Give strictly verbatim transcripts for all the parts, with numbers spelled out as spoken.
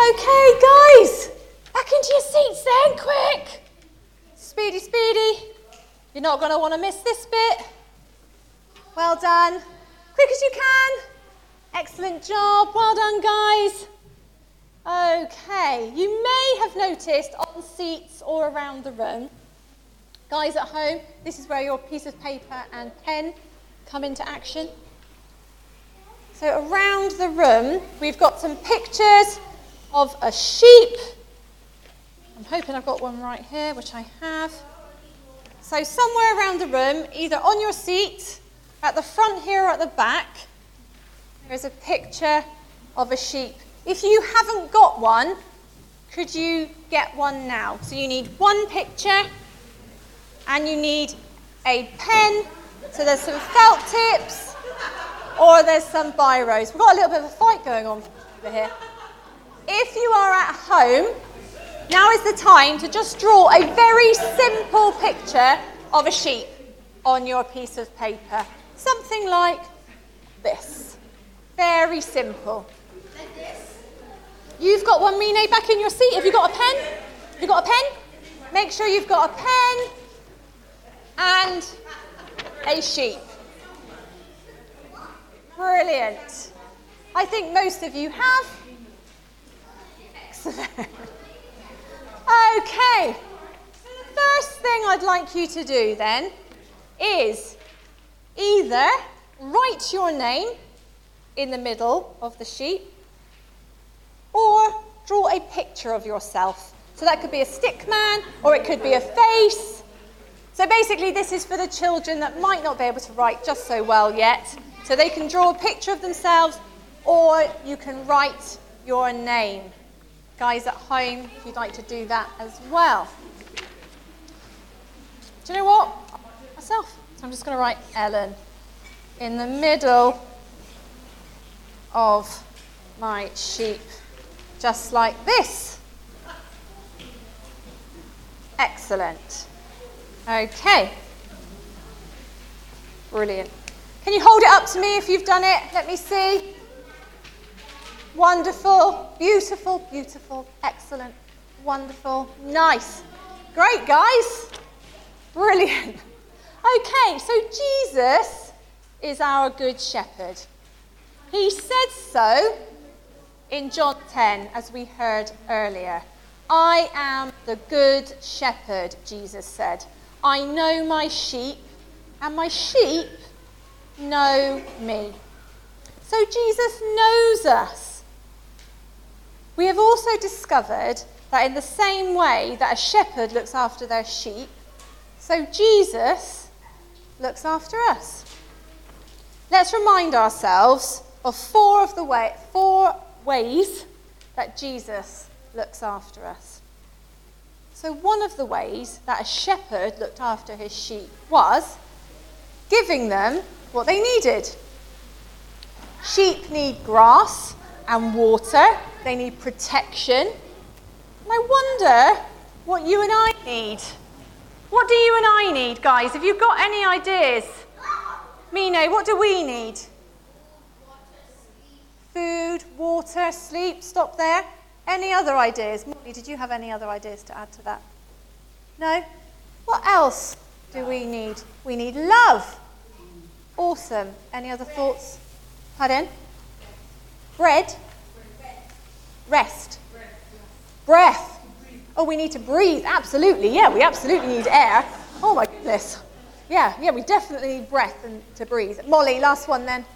Okay, guys, back into your seats then, quick. Speedy, speedy. You're not going to want to miss this bit. Well done. Quick as you can. Excellent job. Well done, guys. Okay, you may have noticed on seats or around the room, guys at home, this is where your piece of paper and pen come into action. So around the room, we've got some pictures of a sheep. I'm hoping I've got one right here, which I have. So somewhere around the room, either on your seat, at the front here or at the back, there's a picture of a sheep. If you haven't got one, could you get one now? So you need one picture and you need a pen. So there's some felt tips or there's some biros. We've got a little bit of a fight going on over here. If you are at home, now is the time to just draw a very simple picture of a sheep on your piece of paper. Something like this. Very simple. Like this. You've got one, Mine, back in your seat. Have you got a pen? Have you got a pen? Make sure you've got a pen and a sheep. Brilliant. I think most of you have. Excellent. Okay. So the first thing I'd like you to do then is either write your name in the middle of the sheep or draw a picture of yourself. So that could be a stick man or it could be a face. So basically this is for the children that might not be able to write just so well yet. So they can draw a picture of themselves or you can write your name. Guys at home, if you'd like to do that as well. Do you know what? Myself. So I'm just going to write Ellen in the middle of my sheep. Just like this. Excellent. Okay. Brilliant. Can you hold it up to me if you've done it? Let me see. Wonderful. Beautiful, beautiful. Excellent. Wonderful. Nice. Great, guys. Brilliant. Okay, so Jesus is our good shepherd. He said so in John ten, as we heard earlier. I am the good shepherd, Jesus said. I know my sheep, and my sheep know me. So Jesus knows us. We have also discovered that in the same way that a shepherd looks after their sheep, so Jesus looks after us. Let's remind ourselves of four of the way, four ways that Jesus looks after us. So one of the ways that a shepherd looked after his sheep was giving them what they needed. Sheep need grass and water. They need protection. And I wonder what you and I need. What do you and I need, guys? Have you got any ideas? Mine, what do we need? Food, water, sleep. Stop there. Any other ideas? Molly, did you have any other ideas to add to that? No? What else do we need? We need love. Awesome. Any other thoughts? Pardon? Bread? Rest. Breath. Oh, we need to breathe. Absolutely. Yeah, we absolutely need air. Oh, my goodness. Yeah, yeah, we definitely need breath and to breathe. Molly, last one then.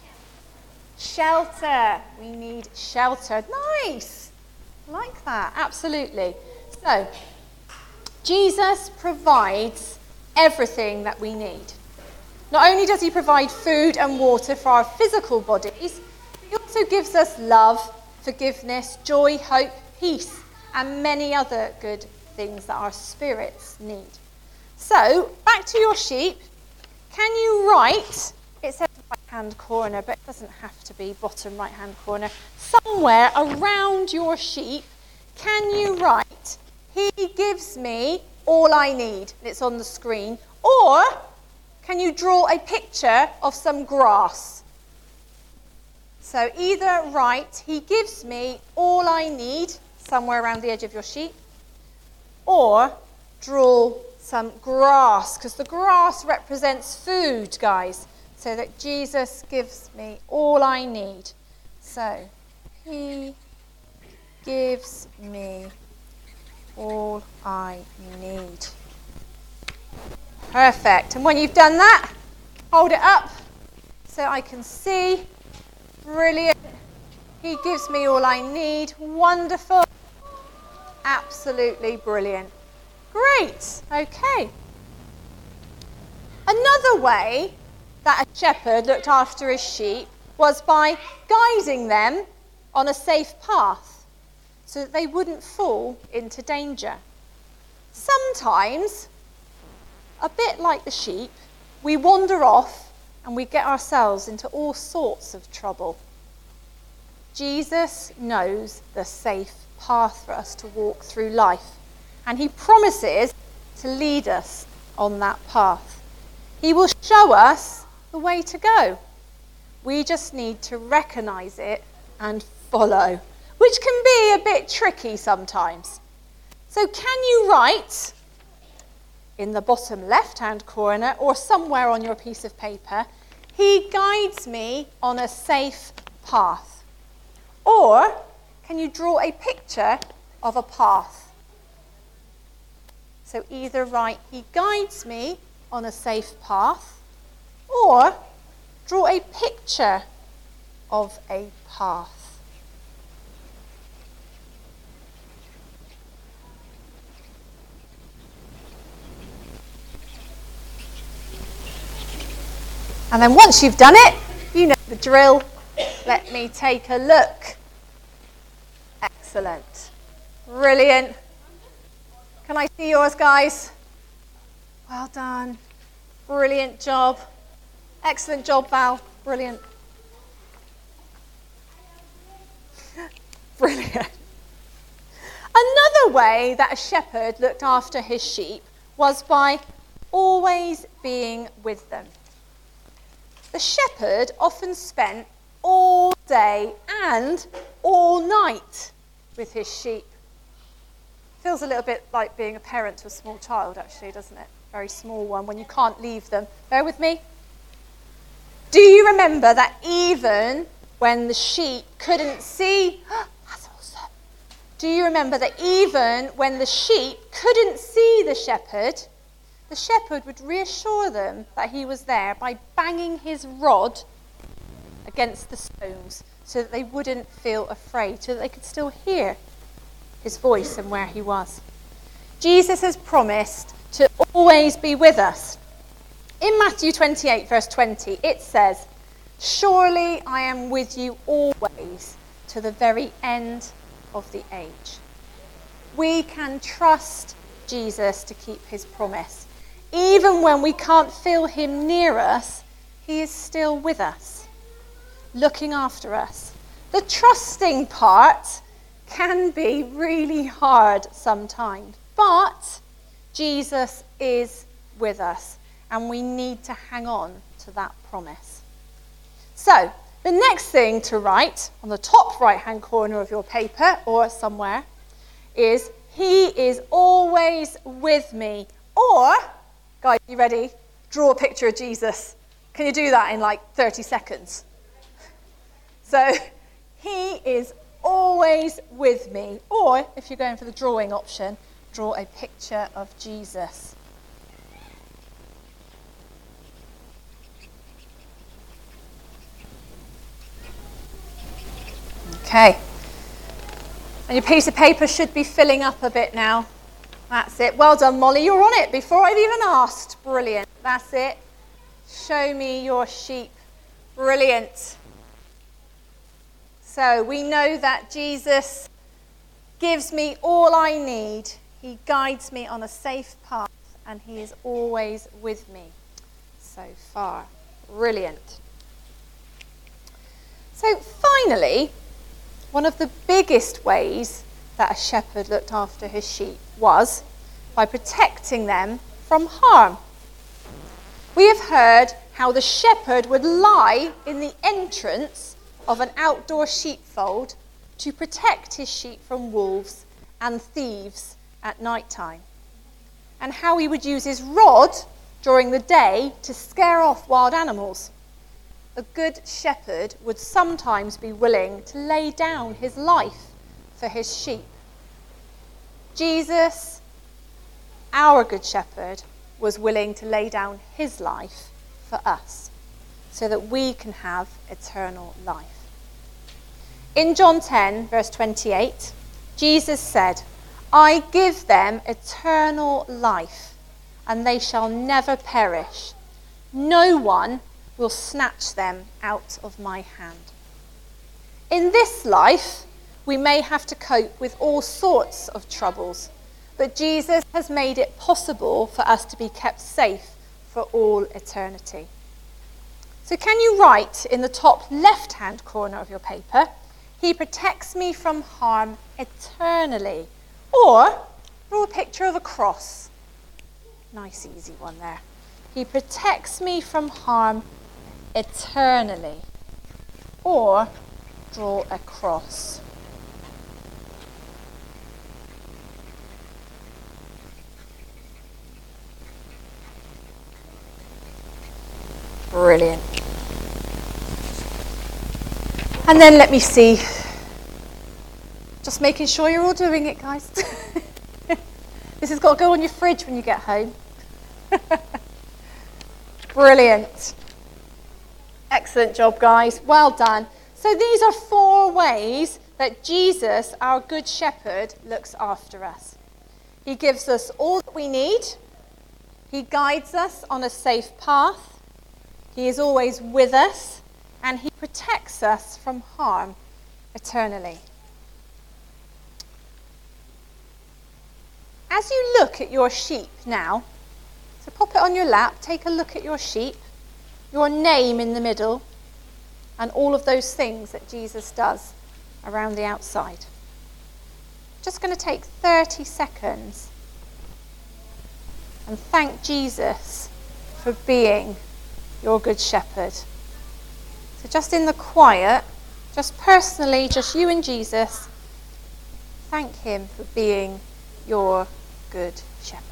Shelter. We need shelter. Nice. Like that. Absolutely. So, Jesus provides everything that we need. Not only does he provide food and water for our physical bodies, he also gives us love, forgiveness, joy, hope, peace, and many other good things that our spirits need. So, back to your sheep. Can you write, it says right-hand corner, but it doesn't have to be bottom right-hand corner, somewhere around your sheep, can you write, he gives me all I need, and it's on the screen, or can you draw a picture of some grass? So either write, he gives me all I need, somewhere around the edge of your sheet, or draw some grass, because the grass represents food, guys, so that Jesus gives me all I need. So, he gives me all I need. Perfect. And when you've done that, hold it up so I can see. Brilliant. He gives me all I need. Wonderful. Absolutely brilliant. Great. Okay. Another way that a shepherd looked after his sheep was by guiding them on a safe path so that they wouldn't fall into danger. Sometimes, a bit like the sheep, we wander off and we get ourselves into all sorts of trouble. Jesus knows the safe path for us to walk through life, and he promises to lead us on that path. He will show us the way to go. We just need to recognize it and follow, which can be a bit tricky sometimes. So can you write in the bottom left-hand corner or somewhere on your piece of paper, he guides me on a safe path? Or can you draw a picture of a path? So either write, he guides me on a safe path, or draw a picture of a path. And then once you've done it, you know the drill. Let me take a look. Excellent. Brilliant. Can I see yours, guys? Well done. Brilliant job. Excellent job, Val. Brilliant. Brilliant. Another way that a shepherd looked after his sheep was by always being with them. The shepherd often spent all day and all night with his sheep. Feels a little bit like being a parent to a small child, actually, doesn't it? Very small one, when you can't leave them. Bear with me. Do you remember that even when the sheep couldn't see... That's awesome. Do you remember that even when the sheep couldn't see the shepherd, the shepherd would reassure them that he was there by banging his rod against the stones so that they wouldn't feel afraid, so that they could still hear his voice and where he was. Jesus has promised to always be with us. In Matthew twenty-eight, verse twenty, it says, "Surely I am with you always to the very end of the age." We can trust Jesus to keep his promise. Even when we can't feel him near us, he is still with us, looking after us. The trusting part can be really hard sometimes, but Jesus is with us, and we need to hang on to that promise. So, the next thing to write on the top right-hand corner of your paper or somewhere is, he is always with me. Or, guys, you ready? Draw a picture of Jesus. Can you do that in like thirty seconds? So, he is always with me. Or, if you're going for the drawing option, draw a picture of Jesus. Okay. And your piece of paper should be filling up a bit now. That's it. Well done, Molly. You're on it before I've even asked. Brilliant. That's it. Show me your sheep. Brilliant. So we know that Jesus gives me all I need. He guides me on a safe path, and he is always with me so far. Brilliant. So finally, one of the biggest ways that a shepherd looked after his sheep was by protecting them from harm. We have heard how the shepherd would lie in the entrance of an outdoor sheepfold to protect his sheep from wolves and thieves at night time, and how he would use his rod during the day to scare off wild animals. A good shepherd would sometimes be willing to lay down his life for his sheep. Jesus, our good shepherd, was willing to lay down his life for us so that we can have eternal life. In John ten, verse twenty-eight, Jesus said, "I give them eternal life, and they shall never perish. No one will snatch them out of my hand." In this life, we may have to cope with all sorts of troubles, but Jesus has made it possible for us to be kept safe for all eternity. So can you write in the top left-hand corner of your paper, "He protects me from harm eternally," or draw a picture of a cross. Nice easy one there. "He protects me from harm eternally," or draw a cross. Brilliant. And then let me see. Just making sure you're all doing it, guys. This has got to go on your fridge when you get home. Brilliant. Excellent job, guys. Well done. So these are four ways that Jesus, our good shepherd, looks after us. He gives us all that we need. He guides us on a safe path. He is always with us, and he protects us from harm eternally. As you look at your sheep now, so pop it on your lap, take a look at your sheep, your name in the middle, and all of those things that Jesus does around the outside. Just going to take thirty seconds and thank Jesus for being your good shepherd. So just in the quiet, just personally, just you and Jesus, thank him for being your good shepherd.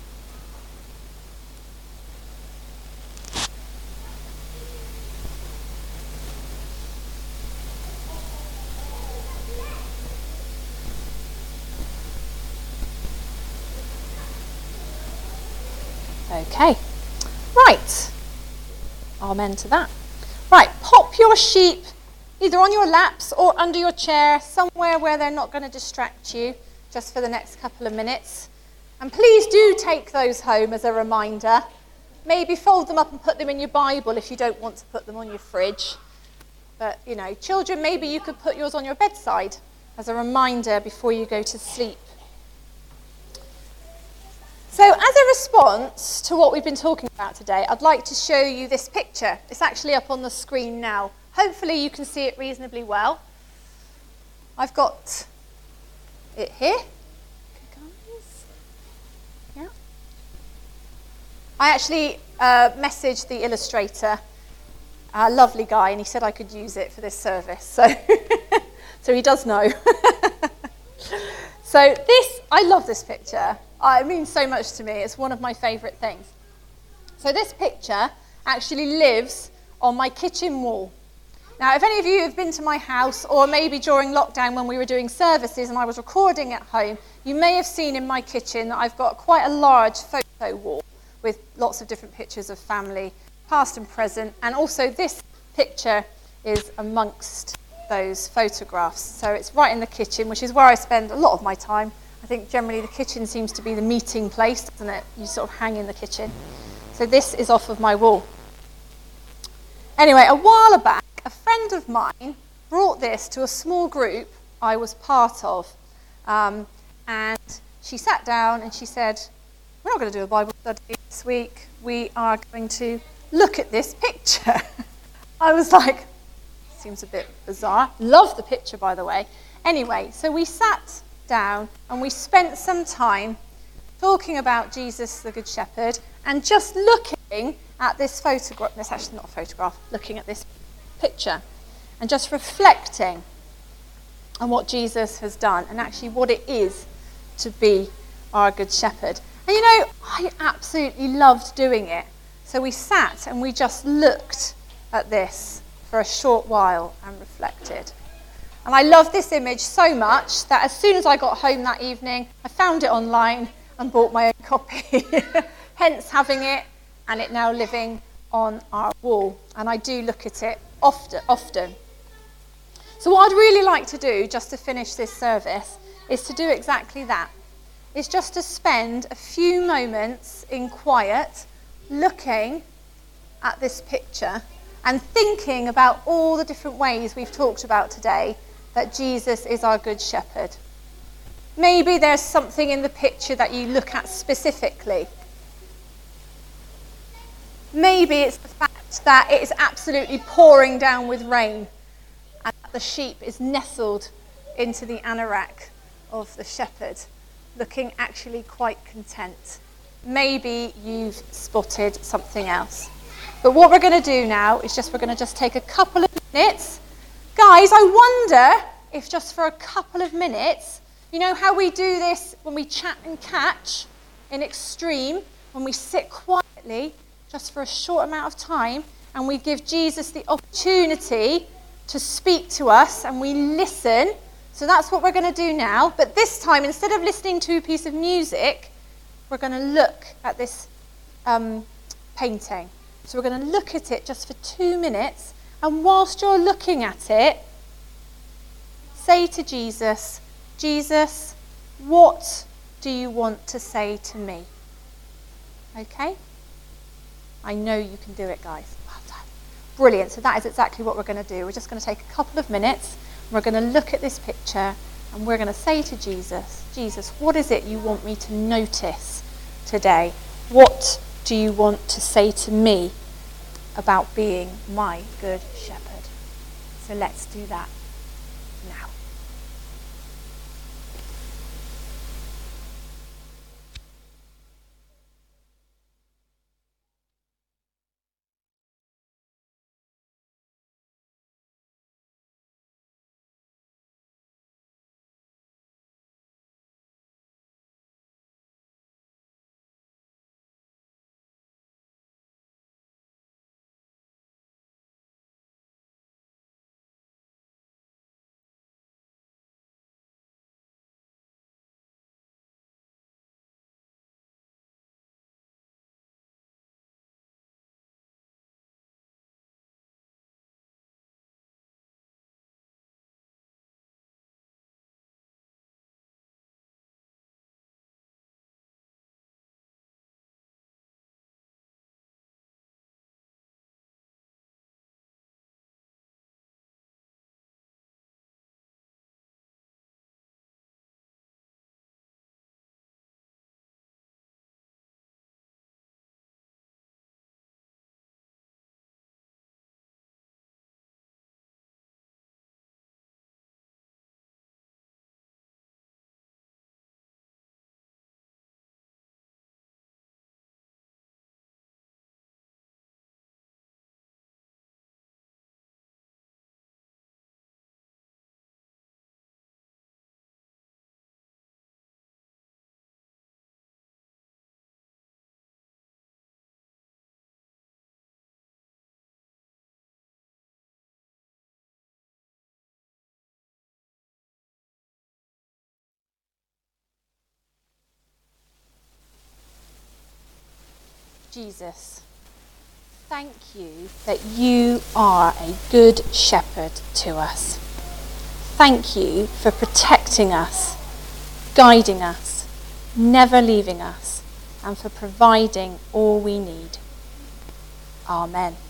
Okay, right. Amen to that. Right, pop your sheep either on your laps or under your chair, somewhere where they're not going to distract you, just for the next couple of minutes. And please do take those home as a reminder. Maybe fold them up and put them in your Bible if you don't want to put them on your fridge. But, you know, children, maybe you could put yours on your bedside as a reminder before you go to sleep. So as a response to what we've been talking about today, I'd like to show you this picture. It's actually up on the screen now. Hopefully you can see it reasonably well. I've got it here. Yeah. I actually uh, messaged the illustrator, a lovely guy, and he said I could use it for this service. So, so he does know. So this, I love this picture. Uh, it means so much to me. It's one of my favourite things. So this picture actually lives on my kitchen wall. Now, if any of you have been to my house, or maybe during lockdown when we were doing services and I was recording at home, you may have seen in my kitchen that I've got quite a large photo wall with lots of different pictures of family, past and present, and also this picture is amongst those photographs. So it's right in the kitchen, which is where I spend a lot of my time. I think generally the kitchen seems to be the meeting place, doesn't it? You sort of hang in the kitchen. So this is off of my wall. Anyway, a while back, a friend of mine brought this to a small group I was part of. Um, and she sat down and she said, "We're not going to do a Bible study this week. We are going to look at this picture." I was like, seems a bit bizarre. Love the picture, by the way. Anyway, so we sat down and we spent some time talking about Jesus the Good Shepherd and just looking at this photograph. That's actually not a photograph, looking at this picture. and just reflecting on what Jesus has done and actually what it is to be our good shepherd. And you know, I absolutely loved doing it. So we sat and we just looked at this for a short while and reflected. And I love this image so much that as soon as I got home that evening, I found it online and bought my own copy. Hence having it and it now living on our wall. And I do look at it often, often. So what I'd really like to do, just to finish this service, is to do exactly that. It's just to spend a few moments in quiet looking at this picture and thinking about all the different ways we've talked about today that Jesus is our good shepherd. Maybe there's something in the picture that you look at specifically. Maybe it's the fact that it is absolutely pouring down with rain and that the sheep is nestled into the anorak of the shepherd, looking actually quite content. Maybe you've spotted something else. But what we're going to do now is just, we're going to just take a couple of minutes. Guys, I wonder if just for a couple of minutes, you know how we do this when we chat and catch in Extreme, when we sit quietly just for a short amount of time and we give Jesus the opportunity to speak to us and we listen. So that's what we're going to do now. But this time, instead of listening to a piece of music, we're going to look at this um, painting. So we're going to look at it just for two minutes. And whilst you're looking at it, say to Jesus, Jesus, what do you want to say to me? Okay? I know you can do it, guys. Well done. Brilliant. So that is exactly what we're going to do. We're just going to take a couple of minutes. We're going to look at this picture and we're going to say to Jesus, Jesus, what is it you want me to notice today? What do you want to say to me about being my good shepherd? So let's do that now. Jesus, thank you that you are a good shepherd to us. Thank you for protecting us, guiding us, never leaving us, and for providing all we need. Amen.